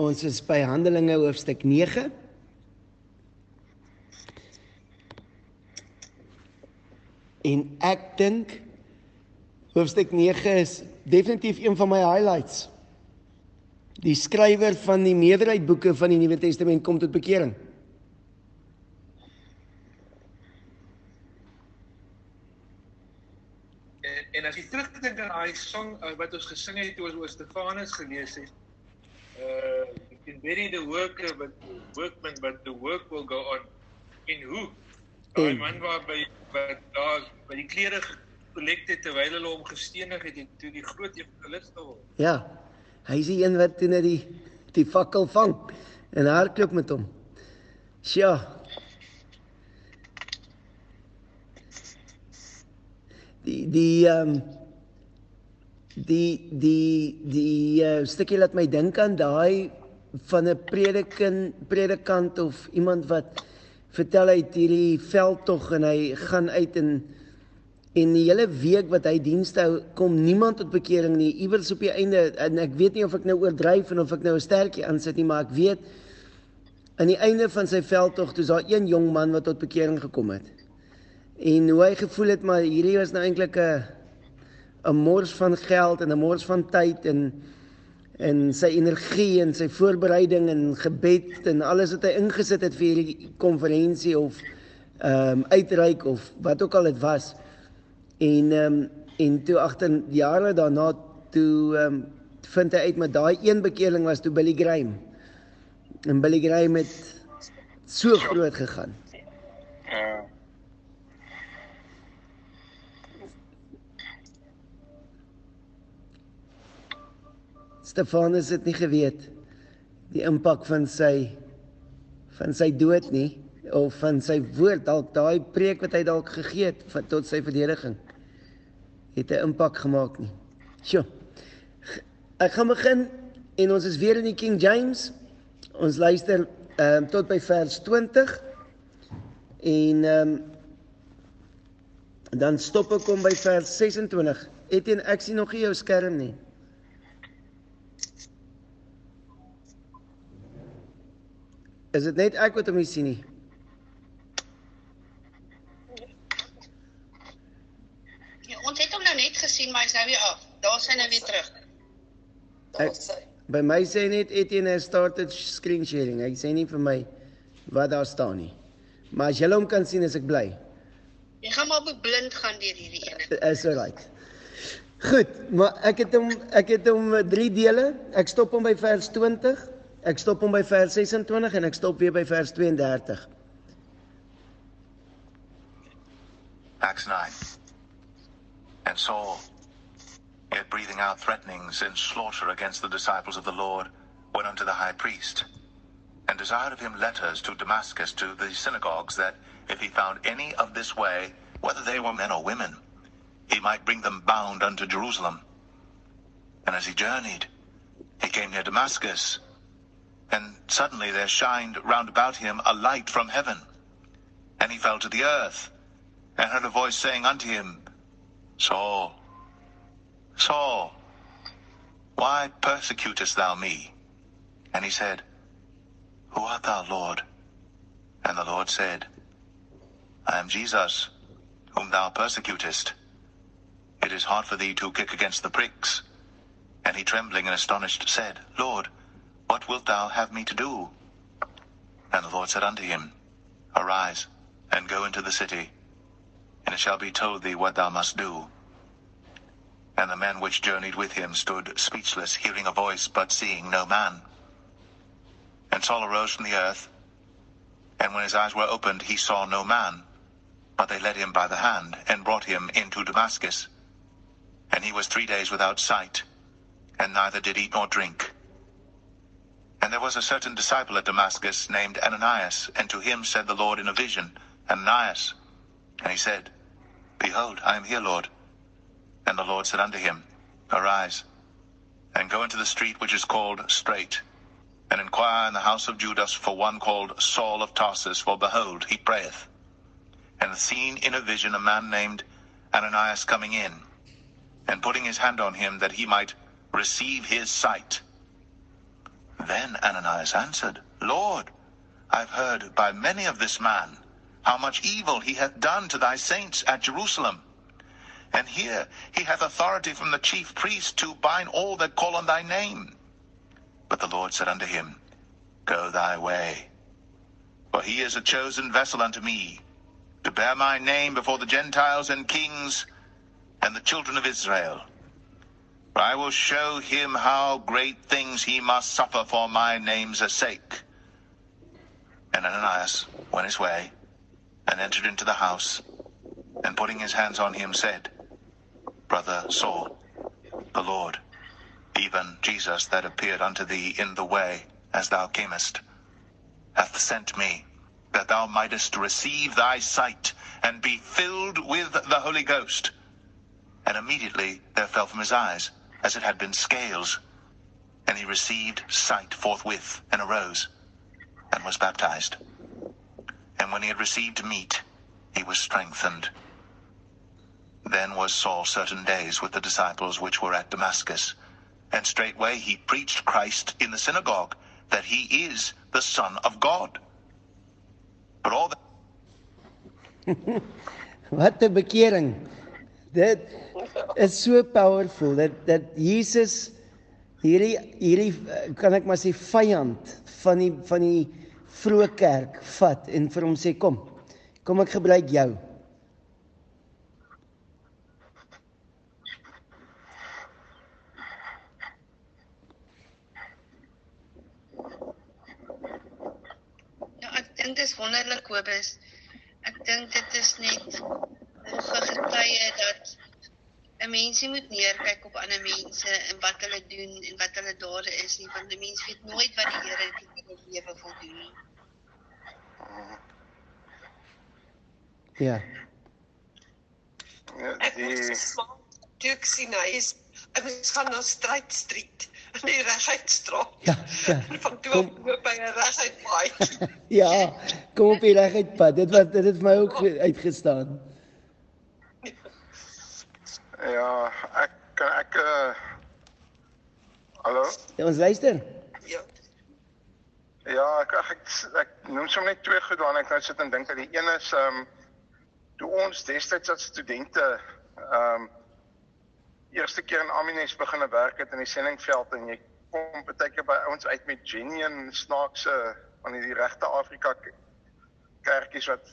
Ons is by Handelinge hoofstuk 9. En ek dink hoofstuk 9 is definitief een van my highlights. Die skrywer van die meerderheid boeke van die Nuwe Testament kom tot bekering. En as jy terugdink aan daai song wat ons gesing het toe ons oor Stefanus gelees het, you can bury the workman, but the work will go on. En hoe? Daai man wat by die klere gekollekte terwyl hulle hom gestenig het, en toe die groot evangelis geword. Ja, hy is die een wat toe net die fakkel vang en hardloop met hom. Sja. Die stukkie laat my dink aan daai van 'n predikant of iemand wat vertel hy het hierdie veldtog en hy gaan uit en die hele week wat hy dienste hou, kom niemand tot bekering nie. Iewers op die einde, en ek weet nie of ek nou oordryf en of ek nou 'n stertjie aansit nie, maar ek weet aan die einde van sy veldtog toe is daar een jong man wat tot bekering gekom het. En hoe hy gevoel het, maar hierdie was nou eintlik 'n mors van geld en 'n mors van tyd en sy energie en sy voorbereiding en gebed en alles wat hy ingesit het vir hierdie konferensie of uitreik of wat ook al dit was. En toe agter jare daarna toe vind hy uit met daai een bekering was toe Billy Graham. En Billy Graham het so groot gegaan. Stefanus het nie geweet die impak van sy dood nie, of van sy woord, dalk daai preek wat hy dalk gegee het tot sy verdediging, het 'n impak gemaak nie. Sjoe, ek gaan begin, en ons is weer in die King James, ons luister tot by vers 20, en dan stop ek om by vers 26, Etienne, ek sien nog nie jou skerm nie. Is dit net ek wat hom nie sien nie? Ja, ons het hom nou net gesien, maar hy's nou weer af. Daar is hy nou weer terug. By my sê net Etienne has started screen sharing. Hy sê nie vir my wat daar staan nie. Maar as julle hom kan sien, is ek bly. Jy gaan maar blind gaan deur hierdie ene. Is alright. Goed, maar ek het hom 3 dele. Ek stop hom by vers 20. Ek stop hom by vers 26 en ek stop weer by vers 32. Acts 9. And Saul, yet breathing out threatenings and slaughter against the disciples of the Lord, went unto the high priest, and desired of him letters to Damascus to the synagogues, that if he found any of this way, whether they were men or women, he might bring them bound unto Jerusalem. And as he journeyed, he came near Damascus, and suddenly there shined round about him a light from heaven. And he fell to the earth, and heard a voice saying unto him, Saul, Saul, why persecutest thou me? And he said, Who art thou, Lord? And the Lord said, I am Jesus, whom thou persecutest. It is hard for thee to kick against the pricks. And he, trembling and astonished, said, Lord, what wilt thou have me to do? And the Lord said unto him, Arise, and go into the city, and it shall be told thee what thou must do. And the men which journeyed with him stood speechless, hearing a voice, but seeing no man. And Saul arose from the earth, and when his eyes were opened, he saw no man, but they led him by the hand, and brought him into Damascus. And he was 3 days without sight, and neither did eat nor drink. And there was a certain disciple at Damascus named Ananias, and to him said the Lord in a vision, Ananias. And he said, Behold, I am here, Lord. And the Lord said unto him, Arise, and go into the street which is called Straight, and inquire in the house of Judas for one called Saul of Tarsus, for behold, he prayeth. And hath seen in a vision a man named Ananias coming in, and putting his hand on him that he might receive his sight. Then Ananias Ananias answered, Lord, I've heard by many of this man how much evil he hath done to thy saints at Jerusalem. And here he hath authority from the chief priest to bind all that call on thy name. But the Lord said unto him, Go thy way, for he is a chosen vessel unto me, to bear my name before the Gentiles and kings and the children of Israel. For I will show him how great things he must suffer for my name's sake. And Ananias went his way, and entered into the house, and putting his hands on him, said, Brother Saul, the Lord, even Jesus that appeared unto thee in the way as thou camest, hath sent me, that thou mightest receive thy sight, and be filled with the Holy Ghost. And immediately there fell from his eyes, as it had been scales, and he received sight forthwith, and arose, and was baptized. And when he had received meat, he was strengthened. Then was Saul certain days with the disciples which were at Damascus, and straightway he preached Christ in the synagogue, that he is the Son of God. But all that Wat 'n bekering. Dit is so powerful dat Jesus hierdie kan ek maar sê vyand van die vroeë kerk vat en vir hom sê kom ek gebruik jou. Ja, ek dink dit is wonderlik, Kobus. Ek dink dit is net 'n getuie dat 'n mens nie moet neerkyk op ander mense en wat hulle doen en wat hulle dade is nie, want 'n mens weet nooit wat die Here in jou lewe wil doen nie. Ja. Ek moes gesmaak, toe ek sien ek moes gaan na Stryd Street, in die Reguitstraat. Ja. Van toe op by 'n reguitpaai. Ja, kom op die reguit pad. Dit het vir my ook uitgestaan. Ja, ek hallo? Ja, ons luister. Ja, ek noem sommer net twee goed waarna ek nou sit en dink dat die een is toe ons destyds as studente eerste keer in Amines begin werk het in die sendingveld en jy kom partykeer by ouens uit met genuine snaakse van die regte Afrika kerkies wat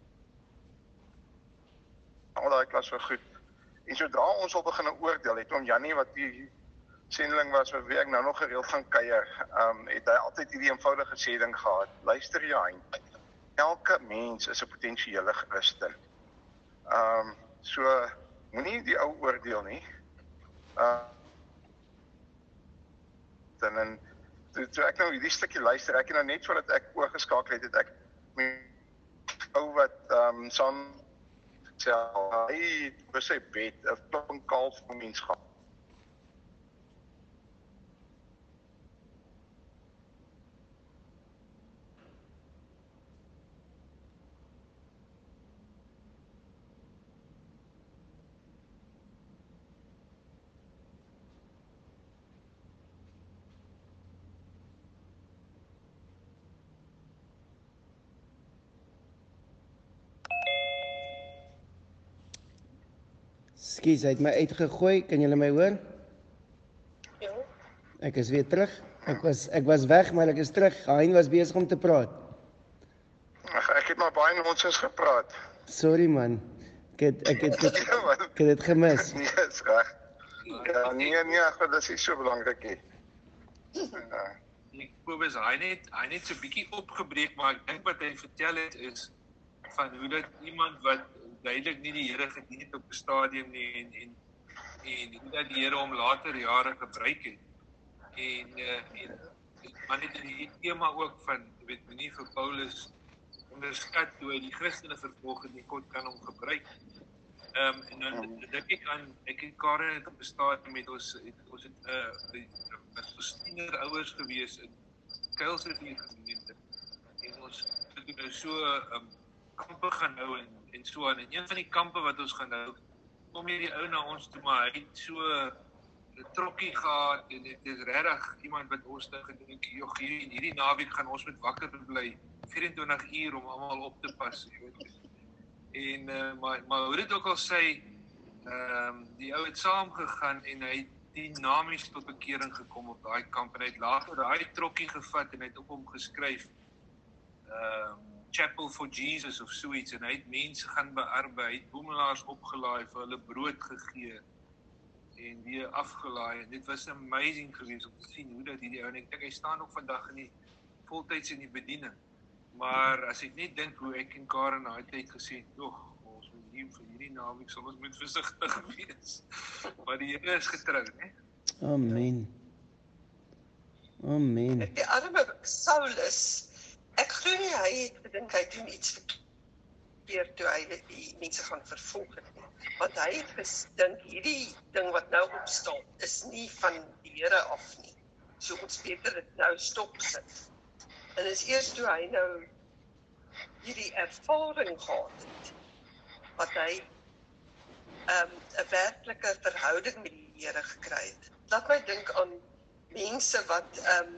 al daai klas so goed. En sodra ons al begin oordeel het om Jannie wat die sendeling was wat wie ek nou nog gereeld gaan kuier, het hy altyd hierdie eenvoudige sêding gehad. Luister Johan, elke mens is 'n potensiële Christen. So moenie die ou oordeel nie. Dan toe ek nou hierdie stukkie luister, ek het nou net voordat ek oorgeskakel het ek met ou wat saam sê hy op sy bed 'n klomp kalf vir mens gehad. Skus, hy het my uitgegooi. Kan julle my hoor? Ja. Ek is weer terug. Ek was weg, maar ek is terug. Hein was besig om te praat. Ek het maar baie nonsens gepraat. Sorry man. Ek het dit gemis. Nee, is reg. Ja, nee, ag, dit is so belangrik nie. Kobus, hy net so bietjie opgebreek, maar ek dink wat hy vertel het is van hoe dat iemand wat duidelik nie die Here gedien het op 'n stadium nie en hoe dat die Here hom later jare gebruik het. Maar net in die tema ook van, jy weet, moenie vir Paulus onderskat hoe hy die Christene vervolg het, nie God kan hom gebruik. En dan dink ek en Karen het op 'n stadium met ons was tiener ouers gewees in Kuilsrivier gemeente. En ons het nou so kampe gaan hou en so aan. En een van die kampe wat ons gaan hou, kom hier die ou na ons toe, maar hy het so 'n trokkie gehad en dit is regtig iemand wat ons nou gedink, joh, hierdie naweek gaan ons met wakker bly 24 uur om almal op te pas, jy weet. En maar hoe dit ook al sê, die ou het saamgegaan en hy het dinamies tot bekering gekom op daai kamp en hy het later daai trokkie gevat en hy het op hom geskryf Chapel for Jesus of so iets en hy het mense gaan bearbeid, hy het boemelaars opgelaai, vir hulle brood gegee en weer afgelaai en dit was amazing geweest om te sien hoe dat hierdie ou en ek dink hy staan ook vandag in die voltyds in die bediening. Maar as ek net dink hoe ek en Karen na die tyd gesê het, ons moet hier vir hierdie naweek sal ons moet versigtig wees. Maar die Here is getrou, né? Amen. Amen. Die arme Saulus, ek glo nie hy het gedink hy doen iets verkeerd toe hy die mense gaan vervolg het nie. Want hy het gedink hierdie ding wat nou opstaan is nie van die Here af nie. So ons beter dit nou stop sit. En is eers toe hy nou hierdie ervaring gehad het, wat hy 'n werklike verhouding met die Here gekry het. Laat my dink aan mense wat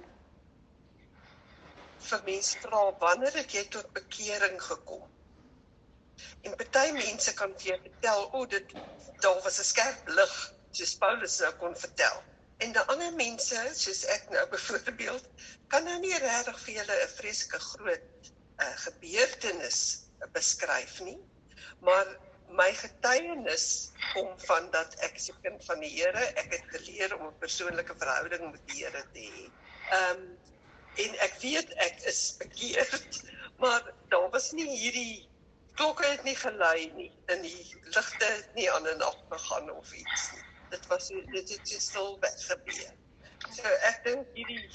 vir mense vra, wanneer het jy tot bekering gekom? En party mense kan vir jou vertel, daar was 'n skerp lig, soos Paulus nou kon vertel. En die ander mense, soos ek nou byvoorbeeld, kan nou nie regtig vir julle 'n vreeslike groot gebeurtenis beskryf nie, maar my getuienis kom van dat ek is 'n kind van die Here, ek het geleer om 'n persoonlike verhouding met die Here te hê. En ek weet ek is bekeerd, maar daar was nie hierdie klokke het nie gelei nie, en die ligte het nie aan en af gegaan of iets nie. Dit het stil weggebeur. So ek dink hierdie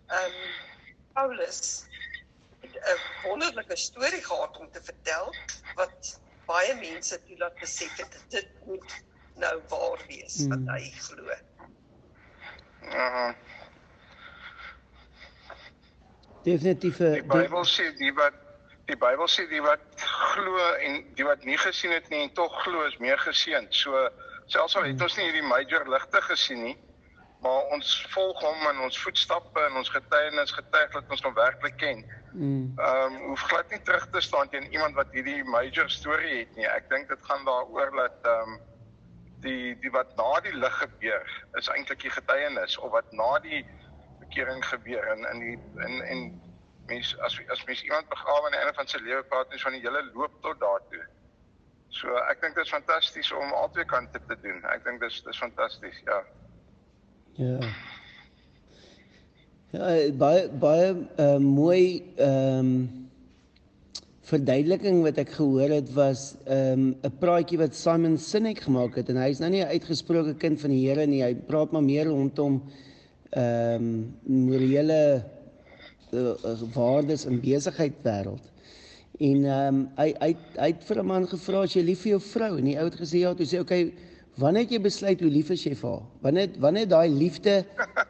Paulus het 'n wonderlike storie gehad om te vertel, wat baie mense toe laat besef het, dit moet nou waar wees, wat hy glo. Definitief. Die Bybel sê die wat glo en die wat nie gesien het nie en tog glo is meer geseënd. So selfs al het ons nie hierdie major ligte gesien nie, maar ons volg hom in ons voetstappe en ons getuienis getuig dat ons hom werklik ken. Hoef glad nie terug te staan teen iemand wat hierdie major storie het nie. Ek dink dit gaan daaroor dat die wat na die lig gebeur is eintlik die getuienis, of wat na die bekering gebeur en mens, as mens iemand begrawe aan die einde van sy lewe, praat mens van die hele loop tot daartoe. So ek dink dit is fantasties om albei kante te doen. Ek dink dis fantasties, ja. Ja, baie mooi verduideliking wat ek gehoor het was 'n praatjie wat Simon Sinek gemaak het, en hy is nou nie 'n uitgesproke kind van die Here nie, hy praat maar meer rondom morele waardes in besigheidswêreld. En hy het vir 'n man gevra, as jy lief vir jou vrou, en die ou het gesê ja, toe sê okay, wanneer het jy besluit hoe lief is jy vir haar? Wanneer daai liefde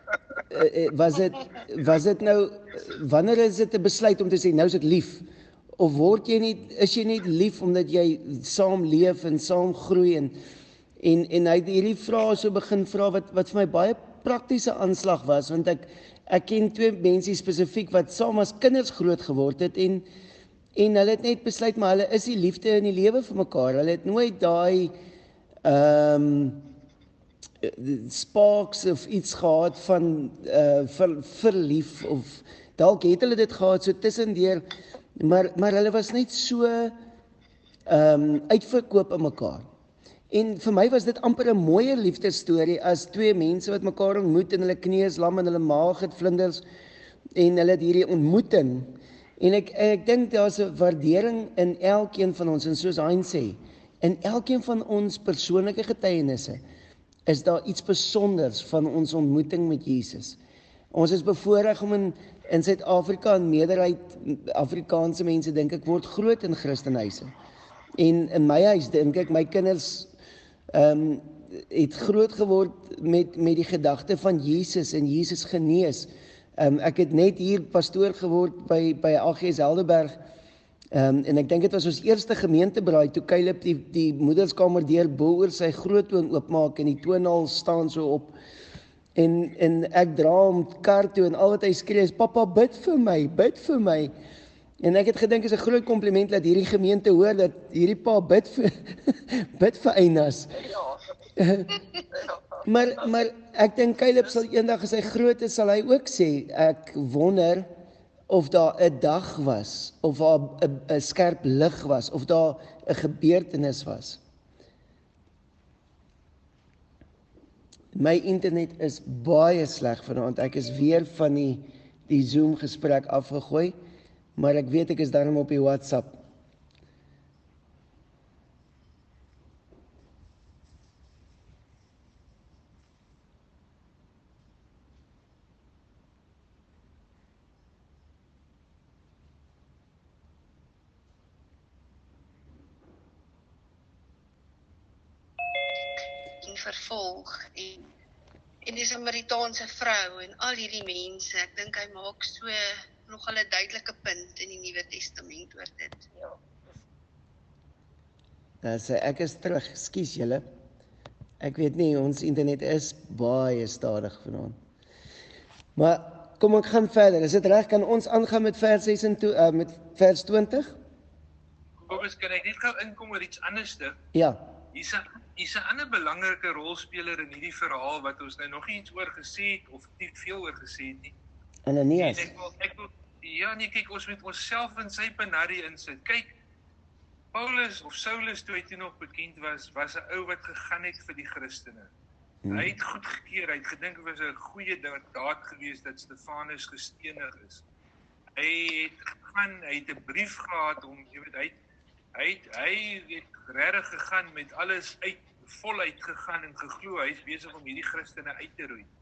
was dit nou, wanneer is dit 'n besluit om te sê nou is dit lief? Of is jy net lief omdat jy saam leef en saam groei en hy het hierdie vrae so begin vra wat vir my baie praktiese aanslag was, want ek ken twee mense spesifiek wat saam as kinders groot geword het en hulle het net besluit maar hulle is die liefde in die lewe vir mekaar. Hulle het nooit daai sparks of iets gehad van verlief, of dalk het hulle dit gehad so tussendeur, maar hulle was net so uitverkoop aan mekaar. En vir my was dit amper 'n mooier liefdesstorie as twee mense wat mekaar ontmoet en hulle knie is lam en hulle maag het vlinders en hulle het hierdie ontmoeting. En ek dink daar's 'n waardering in elkeen van ons, en soos Hein sê, in elkeen van ons persoonlike getuienisse is daar iets besonders van ons ontmoeting met Jesus. Ons is bevoorreg om in Suid-Afrika, en meerderheid Afrikaanse mense dink ek word groot in Christenhuise. En in my huis dink ek my kinders het groot geword met die gedagte van Jesus en Jesus genees. Ek het net hier pastoor geword by AGS Helderberg, en ek dink dit was ons eerste gemeentebraai toe Caleb die moederskamer deur bo oor sy groottoon oopmaak en die toonhaal staan so op. En ek dra hom kar toe en al wat hy skree is, papa, bid vir my, bid vir my. En ek het gedink is 'n groot kompliment dat hierdie gemeente hoor dat hierdie pa bid vir bid vir Einas. Maar ek dink Caleb sal eendag as hy groot is, sal hy ook sê, ek wonder of daar 'n dag was, of daar 'n skerp lig was, of daar 'n gebeurtenis was. My internet is baie sleg vanaand. Ek is weer van die Zoom gesprek afgegooi, maar ek weet ek is daarom op die WhatsApp. Vervolg en dis 'n Maritaanse vrou en al hierdie mense, ek dink hy maak so nogal 'n duidelike punt in die Nuwe Testament oor dit. Nou sê ek is terug, ekskuus julle. Ek weet nie, ons internet is baie stadig vanaand. Maar kom ek gaan verder. Is dit reg, kan ons aangaan met vers 26 met vers 20? Kobus, kan ek net gou inkom oor iets anderste? Ja. Hier's 'n ander belangrike rolspeler in hierdie verhaal wat ons nou nog nie iets oor gesê het of nie veel oor gesê het nie. Ananias. En ek wil ja nee, kyk, ons moet onsself in sy penarie insit. Kyk, Paulus of Saulus toe hy toe nog bekend was 'n ou wat gegaan het vir die Christene. Hy het goedgekeur, hy het gedink dit was 'n goeie daad gewees dat Stefanus gestenig is. Hy het 'n brief gehad om, jy weet, hy het regtig gegaan met alles voluit gegaan en geglo hy is besig om hierdie Christene uit te roei.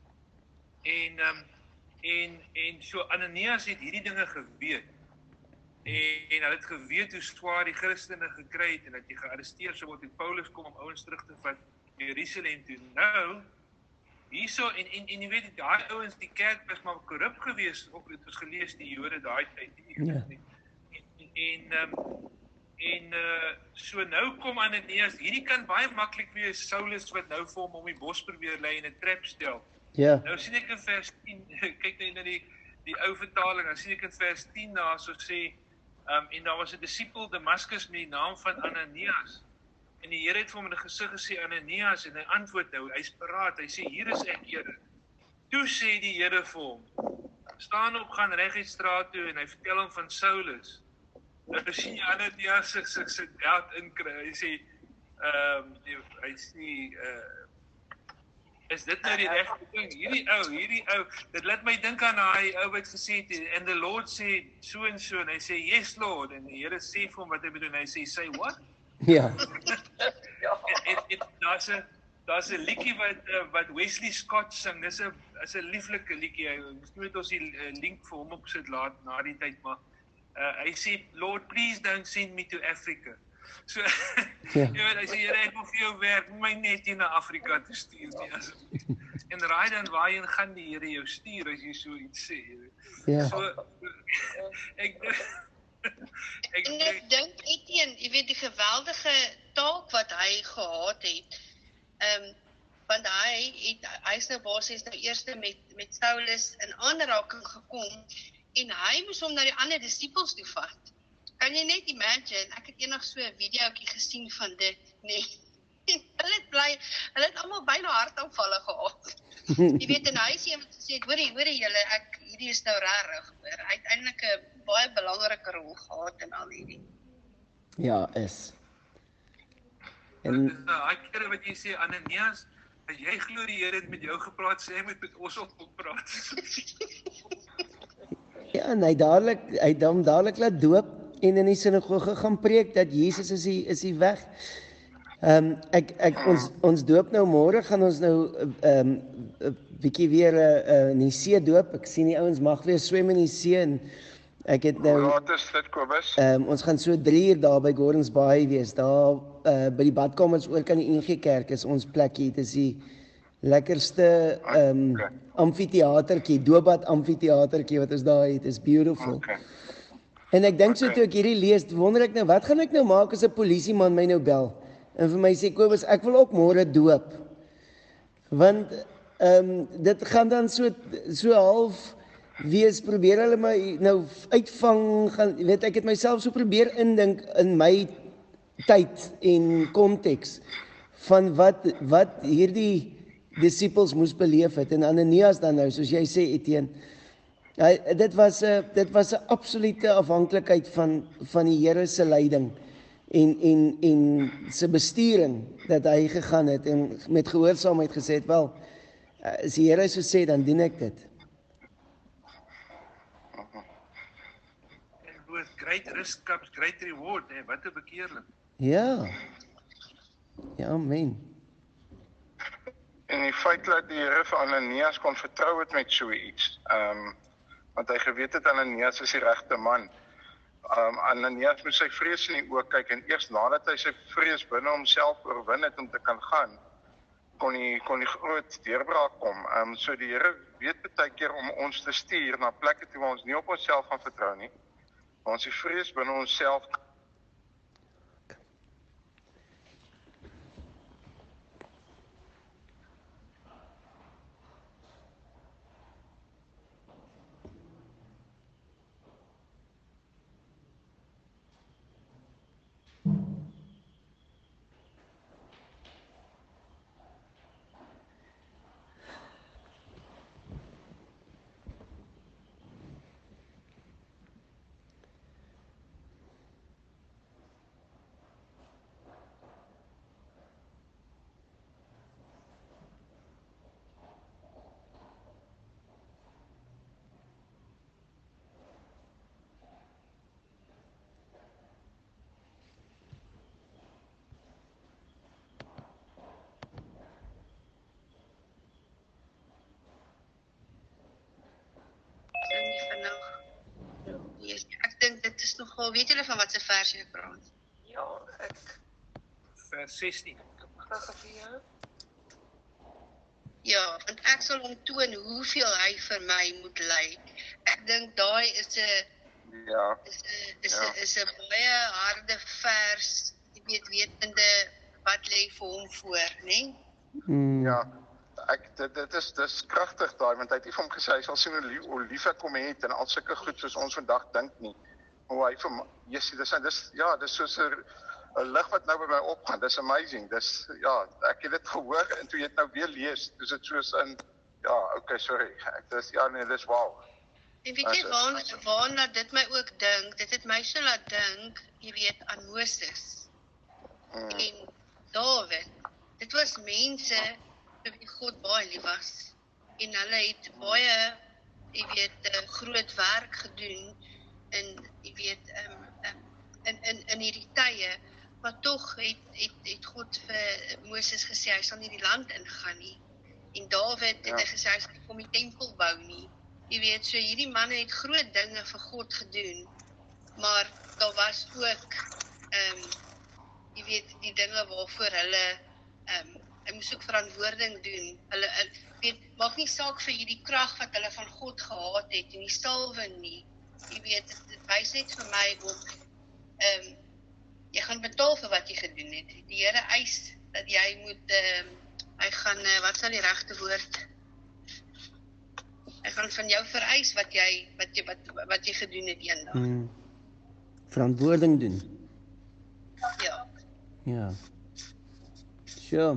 En so Ananias het hierdie dinge geweet. En hulle het geweet hoe swaar die Christene gekry het en dat jy gearresteer sou word en Paulus kom om ouens terug te vat Jerusalem toe. Nou, hierso en jy weet daai ouens, die kerk was maar korrup geweest, ook het ons gelees die Jode daai tyd. So nou kom Ananias, hierdie kan baie maklik wees Saulus wat nou vir hom om die bos probeer lei en 'n trap stel. Ja. Nou sien ek in vers 10, kyk net na die ou vertaling, dan sien ek in vers 10 daar so sê, en daar was 'n disipel Damaskus met die naam van Ananias. En die Here het vir hom in die gesig gesê, Ananias, en hy antwoord nou, hy's paraat, hy sê, hier is ek, Here. Toe sê die Here vir hom, staan op, gaan reguit straat toe, en hy vertel hom van Saulus. Nou sien jy Ananias sy doubt inkry, hy sê, is dit nou die regte ding? Hierdie ou, dit laat my dink aan daai ou wat gesê het, and the Lord said so and so, en hy sê, yes Lord, en die Here sê vir hom wat hy bedoel, en hy sê, say what? Ja. Daar's 'n liedjie wat Wesley Scott sing, dis 'n lieflike liedjie, miskien moet ons die link vir hom opsit laat na die tyd, maar hy sê, Lord, please don't send me to Africa. So, jy weet, hy sê, Here, ek wil vir jou werk, my net hier na Afrika te stuur nie, asseblief. En raai dan waarheen gaan die Here jou stuur as jy so iets sê, jy weet. Ja. So, ek dink Etienne, jy weet die geweldige taak wat hy gehad het, want hy is nou basies nou eers met Saulus in aanraking gekom, en hy moes hom na die ander disippels toe vat. Kan jy net imagine, ek het eendag so 'n videoetjie gesien van dit, nee. Hulle het almal byna hartaanvalle gehad. Jy weet, en hy sê wat gesê, hoor julle, hierdie is nou regtig, hy het eintlik 'n baie belangrike rol gehad in al hierdie. Ja, is. En daai kere wat jy sê, Ananias, as jy glo die Here het met jou gepraat, sê hy moet met ons op praat. ja, en hy hom dadelik laat doop en in die sinagoge gaan preek dat Jesus is die weg. Ons doop nou môre, gaan ons nou 'n bietjie weer in die see doop. Ek sien die ouens mag weer swem in die see en ek het nou Wat is dit, Kobus? ons gaan so 3 uur daar by Gordons Bay wees. Daar by die badkamers oor kan die NG Kerk is ons plekkie. Dit is die lekkerste amfitheatertjie, doopbad amfitheatertjie wat ons daar het. It's beautiful. Okay. En ek dink so toe ek hierdie lees, wonder ek nou, wat gaan ek nou maak as 'n polisieman my nou bel? En vir my sê, Kobus, ek wil ook môre doop. Want dit gaan dan so half wees, probeer hulle my nou uitvang, weet ek het myself so probeer indink in my tyd en konteks van wat hierdie disippels moes beleef het, en Ananias dan nou, soos jy sê Etienne, dit was 'n absolute afhanklikheid van die Here se leiding en se besturing dat hy gegaan het en met gehoorsaamheid gesê het, wel, as die Here so sê, dan doen ek dit. And with great risk comes great reward, wat 'n bekeerling. Ja, amen. En die feit dat die Here vir Ananias kon vertrou het met so iets, want hy geweet het Ananias is die regte man. Ananias moes sy vrees in die oë kyk, en eers nadat hy sy vrees binne homself oorwin het om te kan gaan, kon die groot deurbraak kom. So die Here weet baie keer om ons te stuur na plekke toe waar ons nie op onsself gaan vertrou nie, maar ons die vrees binne onsself Ek dink dit is nogal, weet julle van wat se vers jy praat? Ja, ek Vers 16. gevee. Ja, want ek sal hom toon hoeveel hy vir my moet ly. Ek dink daai is 'n ja, is 'n baie harde vers, jy wetende wat lê vir hom voor, né? ja. Dis kragtig daai, want hy het nie vir hom gesê hy sal sien hoe lief ek hom het en al sulke goed soos ons vandag dink nie. Hoe hy vir Jessie, dis soos 'n lig wat nou by my opgaan. Dis amazing. Ek het dit gehoor en toe jy dit nou weer lees, dis dit soos in okay, sorry. Dis wow. En weet jy waarna dit my ook dink? Dit het my so laat dink, jy weet, aan Moses en Dawid. Dit was mense vir wie God baie lief was. En hulle het baie, jy weet, groot werk gedoen in, jy weet, in hierdie tye, maar tog het God vir Moses gesê hy sal nie die land ingaan nie. En Dawid het hy gesê hy sal nie kom die tempel bou nie. Jy weet, so hierdie manne het groot dinge vir God gedoen, maar daar was ook jy weet, die dinge waarvoor hulle moes ook verantwoording doen. Hulle weet, maak nie saak vir hierdie krag wat hulle van God gehad het en die salwing nie. Jy weet, dit wys net vir my om jy gaan betaal vir wat jy gedoen het. Die Here eis dat jy moet hy gaan wat sal die regte woord? Hy gaan van jou vereis wat jy gedoen het eendag. Verantwoording doen. Ja. Ja. Sure.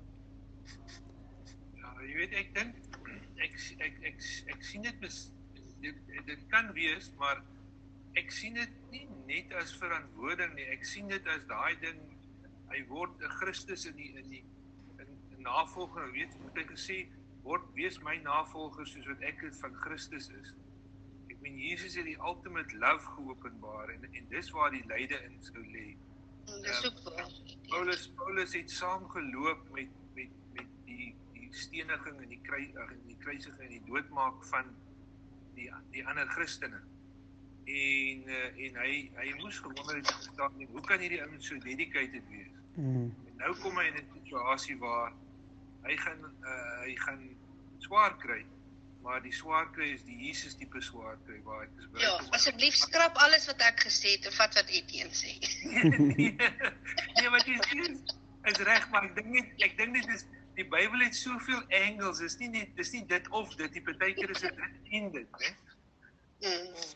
Ja, jy weet, ek dink ek sien dit kan wees, maar ek sien dit nie net as verantwoording nie. Ek sien dit as daai ding, hy word 'n Christus in navolging, weet, moet ek gesê, wees my navolger soos wat ek van Christus is. Ek meen, Jesus het die ultimate love geopenbaar en dis waar die lyde in sou lê. Dis ook waar. Paulus het saamgeloop met die steniging en die kruisiging en die doodmaak van die ander Christene. En hy moes gewonder het gestaan, hoe kan hierdie ouens so dedicated wees? En nou kom hy in 'n situasie waar hy gaan swaar kry, maar die swaar kry is die Jesus tipe swaar kry, waar ek is bereid Ja, asseblief skrap alles wat ek gesê het en vat wat Etienne sê. Nee, wat jy sê is reg, maar ek dink dit die Bybel het soveel angles, dis nie dit of dit, die partykeer is dit en dit, né?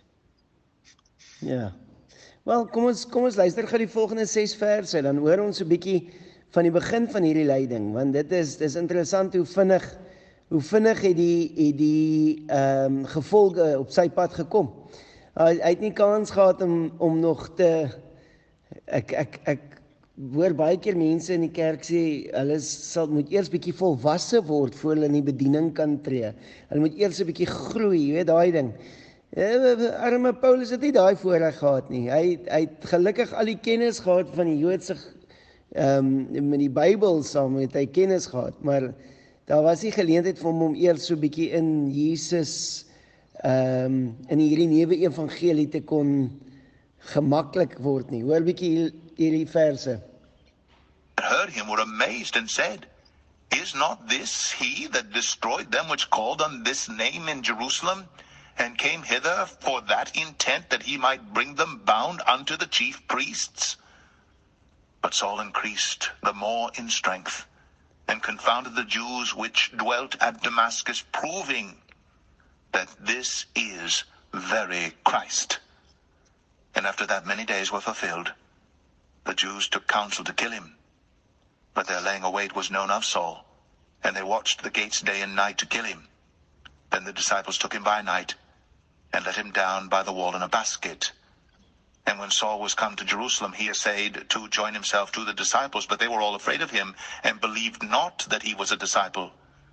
Ja. Wel, kom ons luister gou die volgende 6 verse, dan hoor ons 'n bietjie van die begin van hierdie lyding, want dis interessant hoe vinnig het die gevolge op sy pad gekom. Hy het nie kans gehad om nog te ek hoor baie keer mense in die kerk sê hulle moet eers bietjie volwasse word voor hulle in die bediening kan tree. Hulle moet eers 'n bietjie groei, jy weet daai ding. Arme Paulus het nie daai voorreg gehad nie. Hy het gelukkig al die kennis gehad van die Joodse met die Bybel saam het hy kennis gehad, maar daar was nie geleentheid vir hom om eers so bietjie in Jesus in hierdie nuwe evangelie te kon gemaklik word nie. Hoor bietjie hierdie verse. Heard him were amazed and said, Is not this he that destroyed them which called on this name in Jerusalem, and came hither for that intent that he might bring them bound unto the chief priests? But Saul increased the more in strength, and confounded the Jews which dwelt at Damascus, proving that this is very Christ. And after that many days were fulfilled, the Jews took counsel to kill him. But their laying await was known of Saul, and they watched the gates day and night to kill him. Then the disciples took him by night, and let him down by the wall in a basket. And when Saul was come to Jerusalem, he essayed to join himself to the disciples, but they were all afraid of him, and believed not that he was a disciple.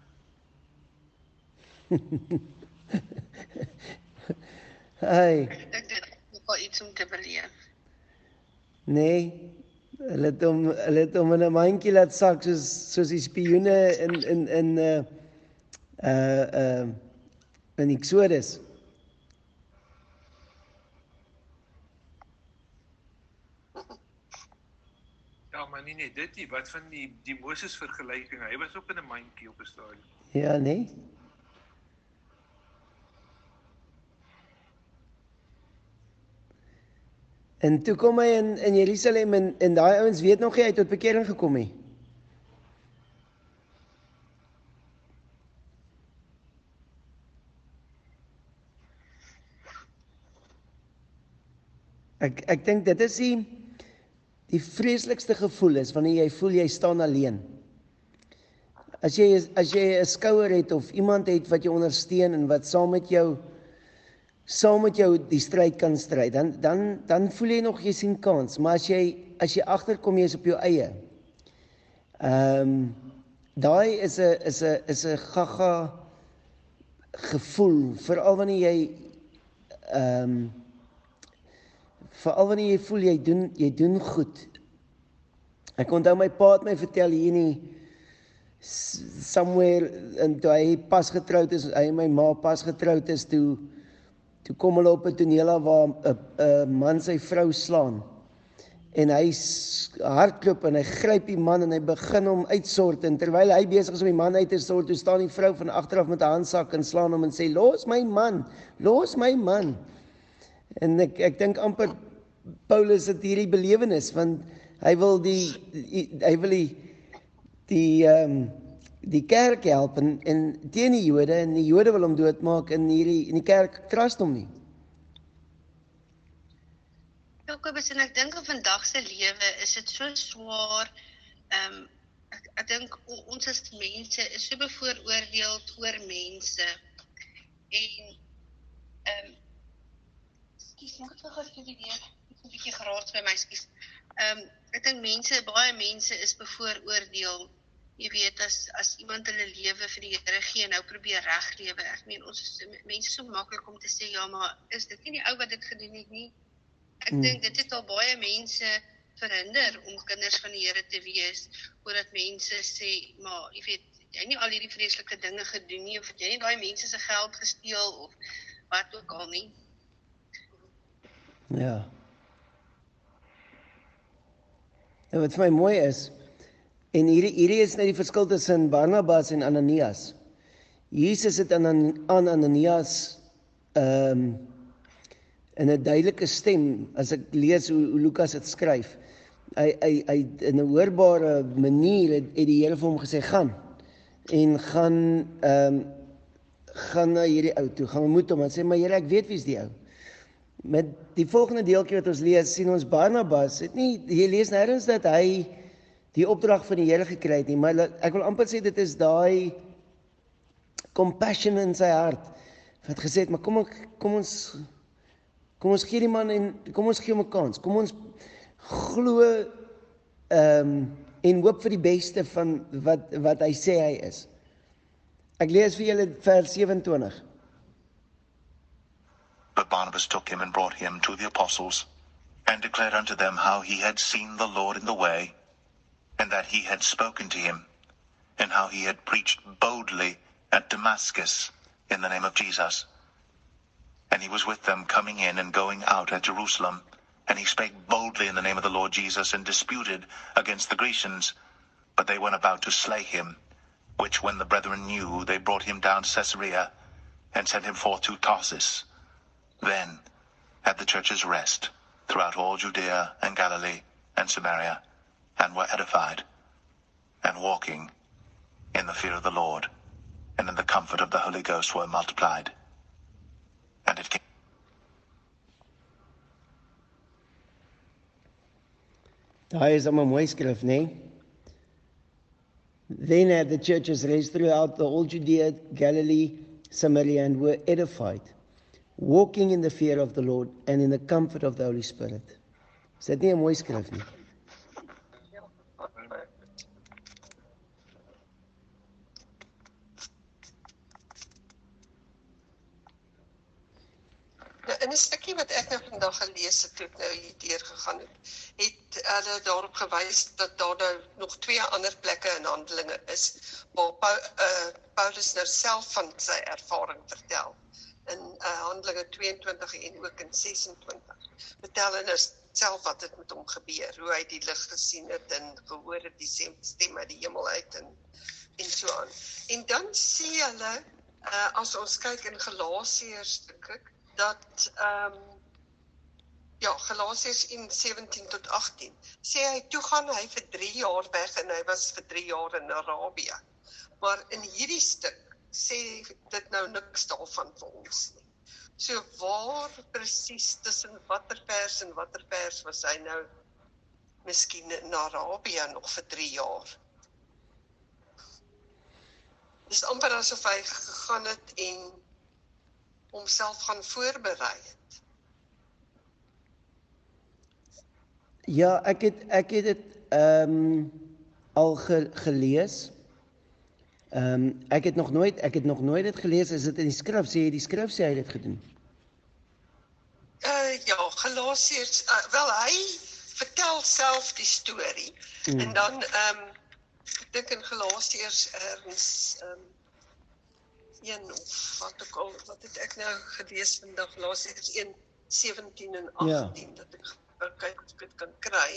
Hy, Ek dink dit wel iets om te beleef. nee, hulle het hom in 'n mandjie laat sak soos die spioene in Exodus. Ja, maar nie net dit nie, wat van die Moses vergelyking, hy was ook in 'n mandjie op 'n stadium. Ja, nee. En toe kom hy in Jerusalem en daai ouens weet nog nie hy het tot bekering gekom nie. Ek dink dit is die vreeslikste gevoel is wanneer jy voel jy staan alleen. As jy 'n skouer het of iemand het wat jou ondersteun en wat saam met jou die stryd kan stry, dan voel jy nog jy sien kans, maar as jy agterkom jy is op jou eie. Daai is 'n gaga gevoel, veral wanneer jy voel jy doen goed. Ek onthou my pa het my vertel hier nie somewhere en toe hy pas getroud is, hy en my ma pas getroud is, toe kom hulle op 'n toneel waar 'n man sy vrou slaan. En hy hardloop en hy gryp die man en hy begin hom uitsort, en terwyl hy besig is om die man uit te sort, toe staan die vrou van agteraf met 'n handsak en slaan hom en sê, los my man. En ek dink amper Paulus het hierdie belewenis, want hy wil die kerk help en teen die Jode, en die Jode wil hom doodmaak, en die kerk trust hom nie. Jakobus, en ek dink in vandag se lewe is dit so swaar. Ek dink ons as mense is so bevooroordeeld oor mense. En skus, mag ek gou weer 'n bietjie geraas by my, skus. Ek dink baie mense is bevooroordeel. Jy weet, as iemand hulle lewe vir die Here gee en nou probeer reglewe. Ek meen, ons is mense so maklik om te sê, ja, maar is dit nie die ou wat dit gedoen het nie? Ek dink dit het al baie mense verhinder om kinders van die Here te wees, omdat mense sê, maar jy weet, jy nie al hierdie vreeslike dinge gedoen nie, of jy nie daai mense se geld gesteel, of wat ook al nie. Ja. En wat vir my mooi is, en hierdie is nou die verskil tussen Barnabas en Ananias. Jesus het aan Ananias in 'n duidelike stem, as ek lees hoe Lukas dit skryf, hy in 'n hoorbare manier het die Here vir hom gesê, en gaan na hierdie ou toe, gaan ontmoet hom en sê, maar Here, ek weet wie's die ou. Met die volgende deeltjie wat ons lees, sien ons Barnabas, jy lees nêrens dat hy die opdrag van die Here gekry het nie, maar ek wil amper sê dit is daai compassion in sy hart, wat gesê het, maar kom ons gee die man en kom ons gee hom 'n kans, kom ons glo en hoop vir die beste van wat hy sê hy is. Ek lees vir julle vers 27. But Barnabas took him and brought him to the apostles, and declared unto them how he had seen the Lord in the way, and that he had spoken to him, and how he had preached boldly at Damascus in the name of Jesus. And he was with them coming in and going out at Jerusalem, and he spake boldly in the name of the Lord Jesus, and disputed against the Grecians, but they went about to slay him, which when the brethren knew, they brought him down to Caesarea, and sent him forth to Tarsus. Then had the churches rest throughout all Judea and Galilee and Samaria, and were edified, and walking in the fear of the Lord, and in the comfort of the Holy Ghost were multiplied. And it came. Daar is allemaal mooi skrif, nee? Then had the churches rest throughout the whole Judea, Galilee, Samaria, and were edified, walking in the fear of the Lord and in the comfort of the Holy Spirit. Is dit nie 'n mooi skrif nie? Nou, in 'n stukkie wat ek nou vandag gelees het, toe ek nou hier deurgegaan het hulle daarop gewys dat daar nou nog 2 ander plekke in Handelinge is, waar Paulus nou self van sy ervaring vertel. In Handelinge 22 en ook in 26. Vertel hy nou self wat het met hom gebeur, hoe hy die lig gesien het en gehoor het die stem uit die hemel uit en so aan. En dan sê hulle, as ons kyk in Galasiërs, dat Galasiërs 1:17 tot 18, sê hy, toe gaan hy vir 3 jaar weg en hy was vir 3 jaar in Arabië. Maar in hierdie stuk sê dit nou niks daarvan vir ons nie. So waar presies tussen watter vers en watter vers was hy nou miskien in Arabië nog vir 3 jaar? Dit is amper asof hy gegaan het en homself gaan voorberei het. Ja, ek het dit al gelees. Ek het nog nooit dit gelees. Is dit in die skrif? Sê jy die skrif sê hy dit gedoen? Ja, Galasiërs, wel hy vertel self die storie. En dan ek dink in Galasiërs ergens 1 of wat ook al, wat het ek nou gelees vandag, Galasiërs 1:17 en 18, dat ek kyk of ek dit kan kry.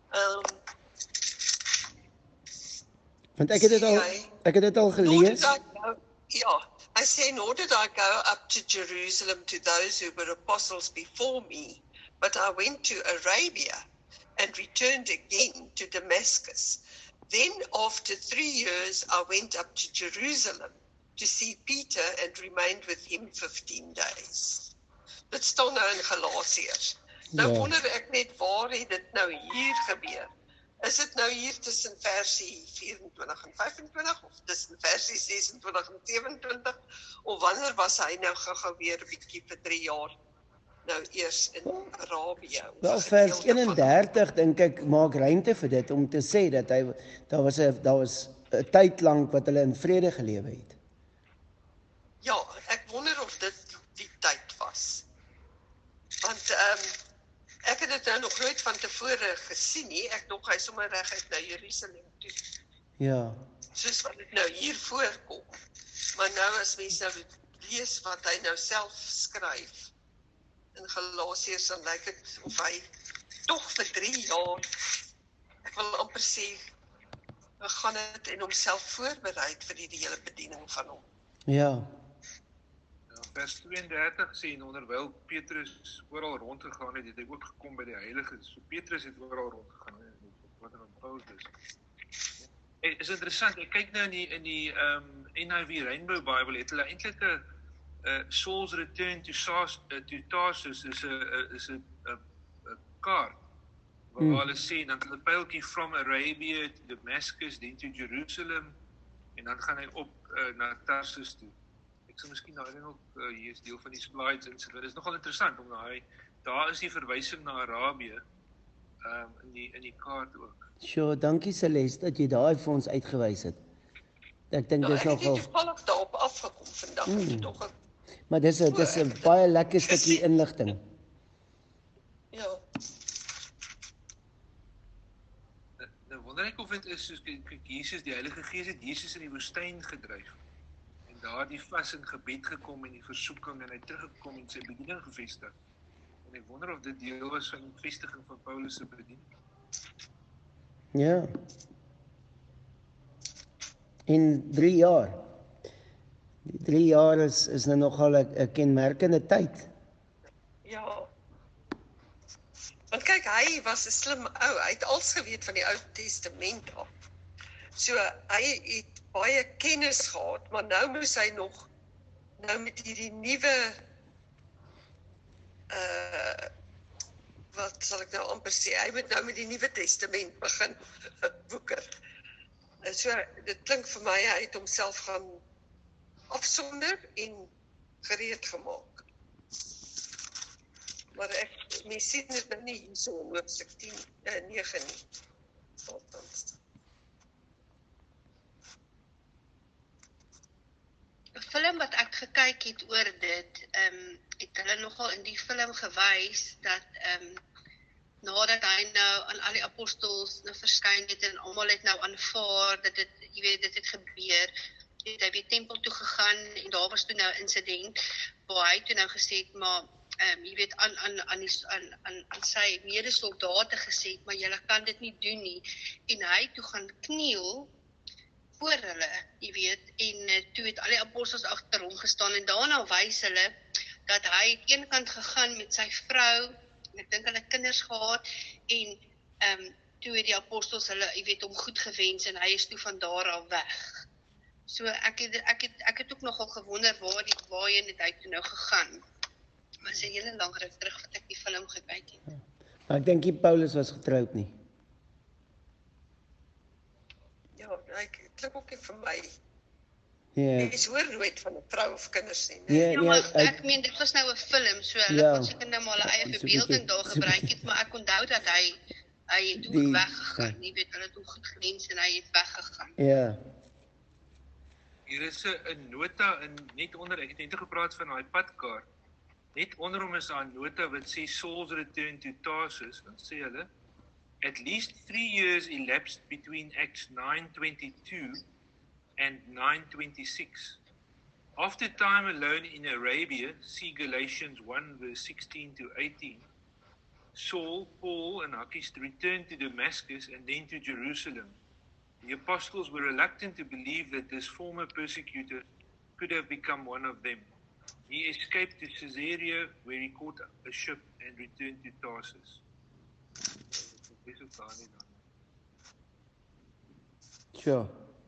Want ek het dit al gelees. Hy sê, nor did I go up to Jerusalem to those who were apostles before me, but I went to Arabia and returned again to Damascus. Then after 3 years I went up to Jerusalem to see Peter and remained with him 15 days. Dit staan nou in Galasiërs. Nou wonder ek net waar het dit nou hier gebeur. Is dit nou hier tussen versie 24 en 25 of tussen versie 26 en 27 of wanneer was hy nou gou weer 'n bietjie vir 3 jaar nou eers in Arabië? Wel, vers 31 dink ek maak ruimte vir dit om te sê dat daar was 'n tyd lank wat hulle in vrede gelewe het. Ja, ek wonder of dit die tyd was. Want ek het dit nou nog nooit van tevore gesien nie. Ek dink hy sommer reguit na Jerusalem toe. Ja. Soos wat dit nou hier voorkom. Maar nou as mens nou lees wat hy nou self skryf in Galasiërs, dan lyk dit of hy tog vir 3 jaar, ek wil amper sê, gaan het en homself voorberei vir die hele bediening van hom. Ja. Vers 32 sê, en onderwyl Petrus oral rondgegaan het, het hy ook gekom by die heilige. So Petrus het oral rondgegaan, wat er aan Paulus is. Is interessant, ek kyk nou in die NIV Rainbow Bible, het hulle eintlik 'n Saul's Return to Tarsus is 'n kaart waar hulle sê dan hulle pyltjie from Arabia to Damascus, then to Jerusalem, en dan gaan hy op na Tarsus toe. Ek sal miskien daai ding ook hier is deel van die slides insit. Dit is nogal interessant om daar is die verwysing na Arabië in die kaart ook. Sure, dankie Celeste dat jy daai vir ons uitgewys het. Ek dink dis Ek het nogal, toevallig daarop afgekom vandag. maar dis 'n baie lekker stukkie inligting. Ja. Nou wonder ek of dit is soos kyk Jesus, die Heilige Gees het Jesus in die woestyn gedryf. En daar die vas in gebed gekom en die versoeking en hy teruggekom en sy bediening gevestig. En ek wonder of dit deel was van die vestiging van Paulus se bediening. Ja. In 3 jaar. Die 3 jaar is nou nogal 'n kenmerkende tyd. Ja. Want kyk, hy was 'n slim ou. Hy het alles geweet van die Ou Testament af. So hy het baie kennis gehad, maar nou moes hy nog met hierdie nuwe wat sal ek nou amper sê? Hy moet nou met die Nuwe Testament begin boeker. So dit klink vir my hy het homself gaan afsonder en gereed gemaak. Maar mens sien dit nou nie hierso in hoofstuk 9 nie. Althans. 'n Film wat ek gekyk het oor dit, het hulle nogal in die film gewys dat nadat hy nou aan al die apostels nou verskyn het en almal het nou aanvaar dat dit, jy weet, dit het gebeur, het hy weer tempel toe gegaan en daar was toe nou 'n insident waar hy toe nou gesê het, maar jy weet aan sy medesoldate gesê het, maar julle kan dit nie doen nie, en hy toe gaan kniel voor hulle, jy weet, en toe het al die apostels agter hom gestaan en daarna wys hulle dat hy aan een kant gegaan met sy vrou, ek dink hulle kinders gehad, en toe het die apostels hulle, jy weet, hom goed gewens en hy is toe van daar af weg. So ek het ook nogal gewonder waarheen het hy toe nou gegaan. Maar is 'n hele lang ruk terug wat ek die film gekyk het. Maar ek dink nie Paulus was getroud nie. Ja, hy klink ook nie vir my. Ja. Mens hoor nooit van 'n vrou of kinders nie. Nee, Ja, maar ek meen, dit was nou 'n film, so hulle Ja. kon seker nou maar hulle eie So 'n verbeelding bietjie- daar so 'n gebruik bietjie- het, maar ek onthou dat hy het ook Die- weggegaan, jy weet, hulle het hom goed gewens en hy het weggegaan. Ja. Hier is 'n nota net onder, ek het net gepraat van daai padkaart. Net onder hom is daar 'n nota wat sê Saul's return to Tarsus, dan sê hulle at least 3 years elapsed between Acts 9:22 and 9:26. After time alone in Arabia, see Galatians 1 verse 16 to 18. Saul, Paul and Hakis returned to Damascus and then to Jerusalem. The apostles were reluctant to believe that this former persecutor could have become one of them. He escaped to Caesarea, where he caught a ship and returned to Tarsus. Sure.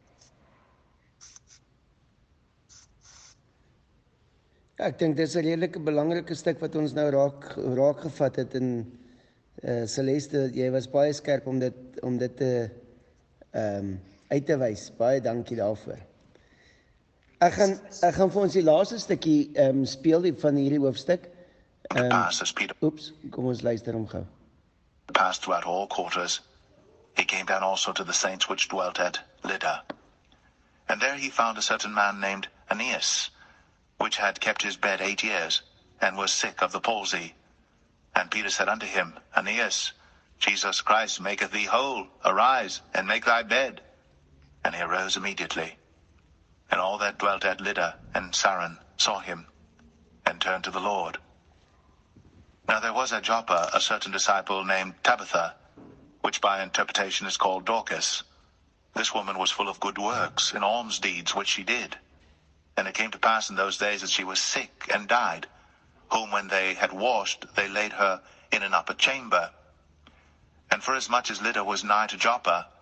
Ja, ek dink dis 'n redelike belangrike stuk wat ons nou raak gevat het en Celeste, jy was baie skerp om dit te uit te wys. Baie dankie daarvoor. Ek gaan vir ons die laaste stukkie speel van hierdie hoofstuk. As Peter Oeps, kom ons luister hom gou. passed throughout all quarters, he came down also to the saints which dwelt at Lydda. And there he found a certain man named Aeneas, which had kept his bed 8 years, and was sick of the palsy. And Peter said unto him, Aeneas, Jesus Christ maketh thee whole. Arise, and make thy bed. And he arose immediately. And all that dwelt at Lydda and Saron saw him, and turned to the Lord. Now there was at Joppa a certain disciple named Tabitha, which by interpretation is called Dorcas. This woman was full of good works and alms deeds which she did. And it came to pass in those days that she was sick and died, whom when they had washed, they laid her in an upper chamber. And forasmuch as Lydda was nigh to Joppa,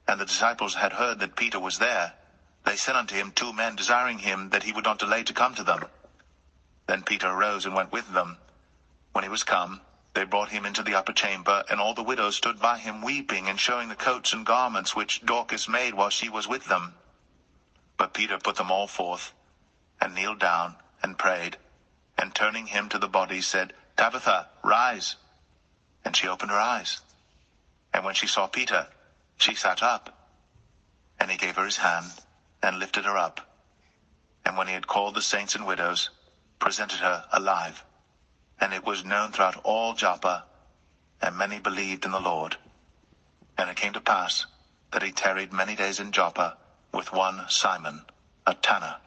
and the disciples had heard that Peter was there, they sent unto him 2 men, desiring him that he would not delay to come to them. Then Peter arose and went with them. When he was come, they brought him into the upper chamber, and all the widows stood by him weeping, and showing the coats and garments which Dorcas made while she was with them. But Peter put them all forth, and kneeled down, and prayed, and turning him to the body, said, Tabitha, rise. And she opened her eyes. And when she saw Peter, she sat up. And he gave her his hand, and lifted her up. And when he had called the saints and widows, presented her alive. And it was known throughout all Joppa, and many believed in the Lord. And it came to pass that he tarried many days in Joppa with one Simon, a tanner.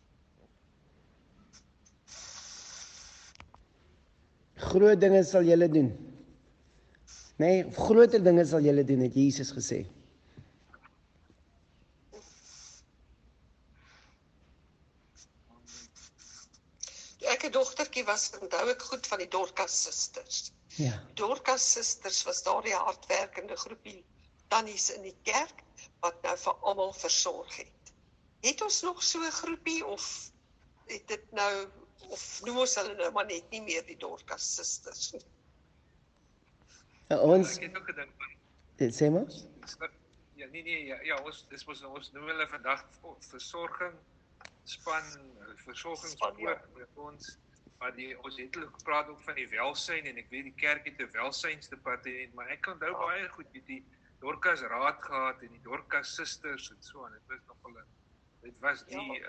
Groot dinge sal julle doen. Nee, groter dinge sal julle doen, het Jesus gesê. Ek 'n dogtertjie was, onthou ek goed van die Dorcas susters. Ja. Dorcas susters was daardie hardwerkende groepie tannies in die kerk wat nou vir almal versorg het. Het ons nog so 'n groepie of het dit nou of noem ons hulle nou maar net nie meer die Dorcas susters nie? Ons, Ek het ook gedink van, sê maar? ons noem hulle vandag versorging, span, versorgingskoor met ons, maar ons het ook gepraat ook van die welsyn, en ek weet die kerk het 'n welsynsdepartement, maar ek onthou baie goed die Dorcas raad gehad en die Dorcas sisters en so aan. Dit was die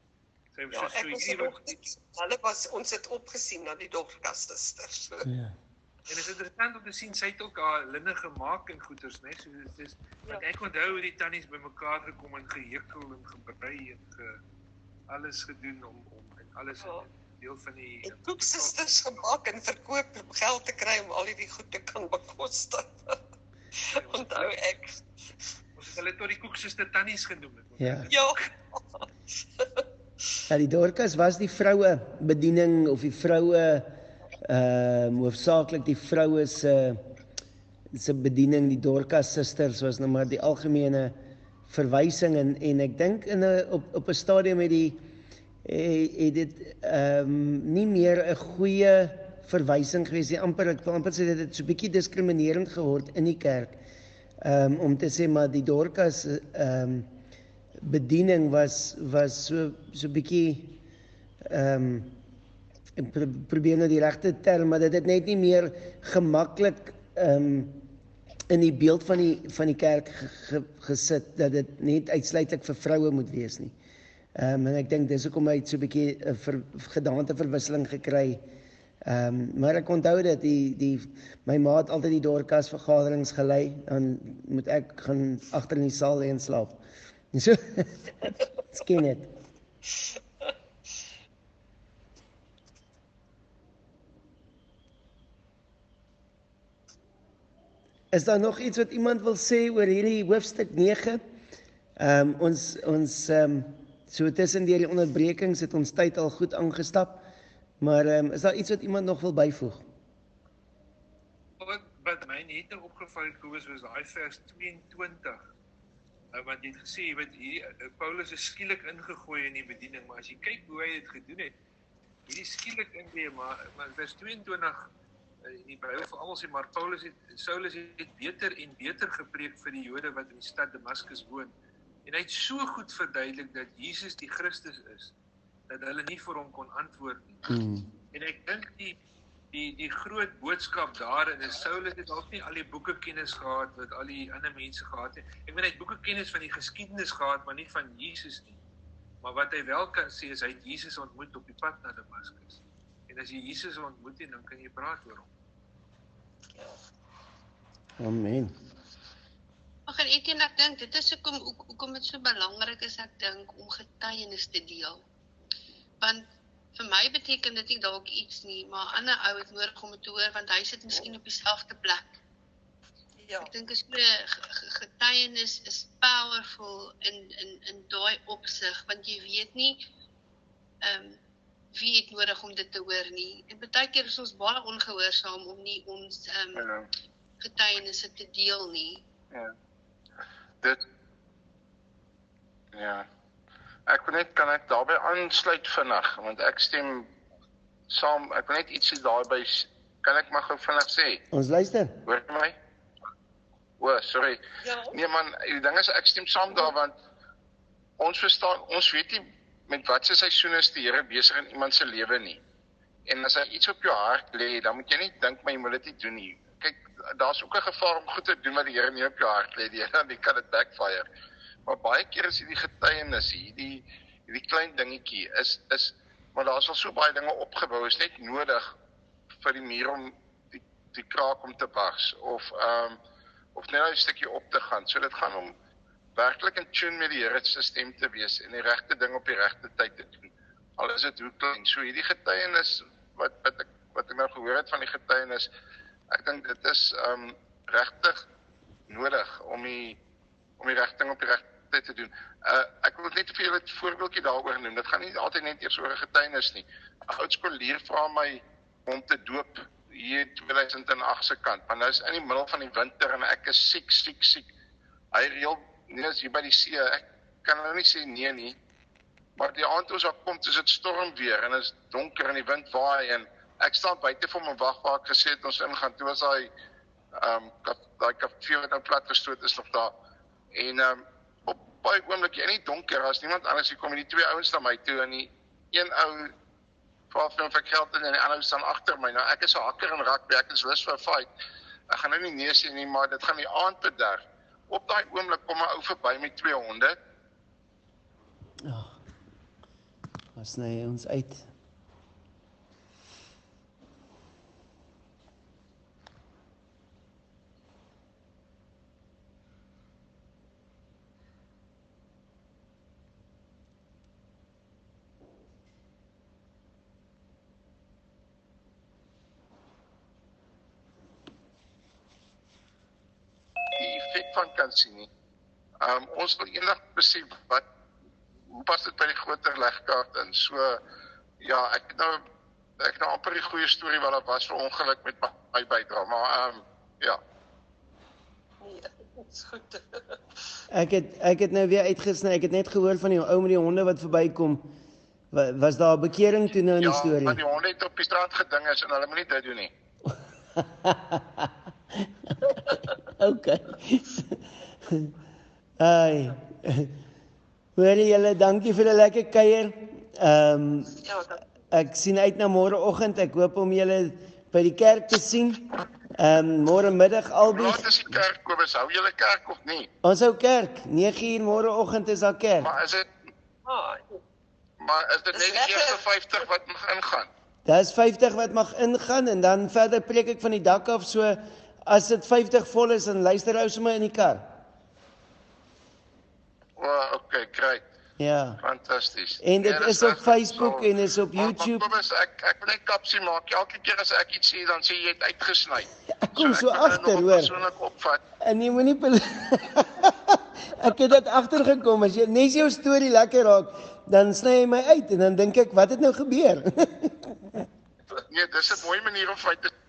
ons het opgesien na die Dorcas sisters. Ja. En het is interessant om te sien, sy het ook haar linne gemaak en goeders, né? So dit is, want ek onthou hoe die tannies bymekaar gekom en gehekel en gebrei en alles gedoen om en alles deel van die En koeksisters gemaak en verkoop om geld te kry om al die goed te kan bekostig. Onthou ek. Ons het hulle tot die koeksuster tannies genoem. Ja. Ja. Ja, die Dorcas was die vroue bediening of die vroue hoofsaaklik die vroue se bediening, die Dorcas susters was nou maar die algemene verwysing en ek dink op 'n stadium het dit nie meer 'n goeie verwysing gewees nie. Ek wil amper sê dit het so 'n bietjie diskriminerend geword in die kerk. Om te sê maar die Dorcas bediening was so bietjie ek probeer nou die regte term, maar dit het net nie meer gemaklik in die beeld van die kerk gesit dat dit net uitsluitlik vir vroue moet wees nie. En ek dink dis hoekom hy so 'n bietjie 'n gedaanteverwisseling gekry. Maar ek onthou dat my ma het altyd die Dorcas vergaderings gelei, dan moet ek gaan agter in die saal lê en slaap. So, skien dit. Is daar nog iets wat iemand wil sê oor hierdie hoofstuk 9? So tussen deur die onderbrekings het ons tyd al goed aangestap, maar is daar iets wat iemand nog wil byvoeg? Wat my net opgeval het, Kobus, was daai vers 22. Want jy het gesê, jy weet, Paulus is skielik ingegooi in die bediening, maar as jy kyk hoe hy dit gedoen het, hierdie skielik ingee, maar vers 22, die Bybel vir almal sê, maar Saulus het beter en beter gepreek vir die Jode wat in die stad Damaskus woon. En hy het so goed verduidelik dat Jesus die Christus is, dat hulle nie vir hom kon antwoord nie. En ek dink die groot boodskap daarin is, Saulus het ook nie al die boekekennis gehad wat al die ander mense gehad het. Ek meen, hy het boekekennis van die geskiedenis gehad, maar nie van Jesus nie. Maar wat hy wel kan sê is, hy het Jesus ontmoet op die pad na Damaskus. En as jy Jesus ontmoet het, dan kan jy praat oor hom. Amen. Ag, en Etienne, ek dink dit is hoekom dit so belangrik is, ek dink, om getuienis te deel. Want vir my beteken dit nie dalk iets nie, maar ander ou het nodig om te hoor, want hy sit miskien op dieselfde plek. Ja. Ek dink getuienis is powerful in daai opsig, want jy weet nie wie het nodig om dit te hoor nie. En baie keer is ons baie ongehoorsaam om nie ons getuienisse te deel nie. Ja. dit ja. Kan ek daarbey aansluit vinnig, want ek stem saam, ek wil net ietsie daarbey, kan ek maar gou vinnig sê? Ons luister. Hoor jy my? Sorry. Ja. Nee man, die ding is, ek stem saam daar, want ons verstaan, ons weet nie met wat se seisoen is die Here besig in iemand se lewe nie. En as hy iets op jou hart lê, dan moet jy nie dink maar jy moet dit nie doen nie. Kyk, daar's ook 'n gevaar om goed te doen wat die Here nie op jou hart lê nie, dan kan dit backfire. Maar baie keer is hierdie getuienis, hierdie klein dingetjie is maar daar's al so baie dinge opgebou, is net nodig vir die muur om die kraak om te bars of net 'n stukkie op te gaan. So dit gaan om werklik in tune met die Here se stem te wees en die regte ding op die regte tyd te doen. Al is dit hoe klein. So hierdie getuienis wat ek nou gehoor het van die getuienis, ek dink dit is regtig nodig om die regte ding op die regte tyd te doen. Ek wil net vir julle 'n voorbeeldjie daaroor noem. Dit gaan nie altyd net eers oor 'n getuienis nie. 'n Oud skolier vra my om te doop hier 2008 se kant, want nou is in die middel van die winter en ek is siek. Hy reël nee, is hier by die see. Ek kan nou nie sê nee nie. Maar die aand ons daar kom, is dit storm weer en is donker en die wind waai en ek staan buite vir my wag waar ek gesê het ons ingaan. Toe was daai kafee wat nou plat gestoot is nog daar. En op baie oomblik in die donker, as niemand anders hier kom en die twee ouens na my toe en die een ou vra vir hom vir geld en die ander staan agter my. Nou ek is 'n hakker en rugby, ek is lus vir 'n fight. Ek gaan nou nie nee sê nie, maar dit gaan die aand bederf. Op daai oomblik kom 'n ou verby met 2 honde. Ons sny ons uit. Die effek van kan sien nie. Ons wil eendag besef hoe pas dit by die groter legkaart in. So ja, ek nou amper die goeie storie wat daar was vir ongeluk met my bydra, maar ja. Nee, dit is goed. Ek het nou weer uitgesny. Ek het net gehoor van die ou met die honde wat verbykom. Was daar 'n bekering toe nou in die storie? Ja, want die honde het op die strand geding is en hulle moet nie dit doen nie. Okay. Ai. Hoorie julle, dankie vir 'n lekker kuier. Ja, dat Ek sien uit na môreoggend. Ek hoop om julle by die kerk te sien. Môre middag albei. Laat is die kerk, Kobus, hou julle kerk of nie? Ons hou kerk. 9:00 môreoggend is daar kerk. Maar is dit Dis net die lekker. eerste 50 wat mag ingaan? Daar's 50 wat mag ingaan en dan verder preek ek van die dak af, so as dit 50 vol is, dan luister ou sommer in die kar. Okay, great. Ja. Fantasties. En dit Ja, is dis op reg. Facebook en is op Maar YouTube. Kobus, ek wil net kapsie maak. Elke keer as ek iets sê, dan sê jy het uitgesny. Ek kom so ek kan dit agter, nog hoor. persoonlik opvat. En jy moenie ek het dit agtergekom. As jy net jou storie lekker raak, dan sny jy my uit en dan dink ek, wat het nou gebeur? Nee, dis 'n mooi manier om feite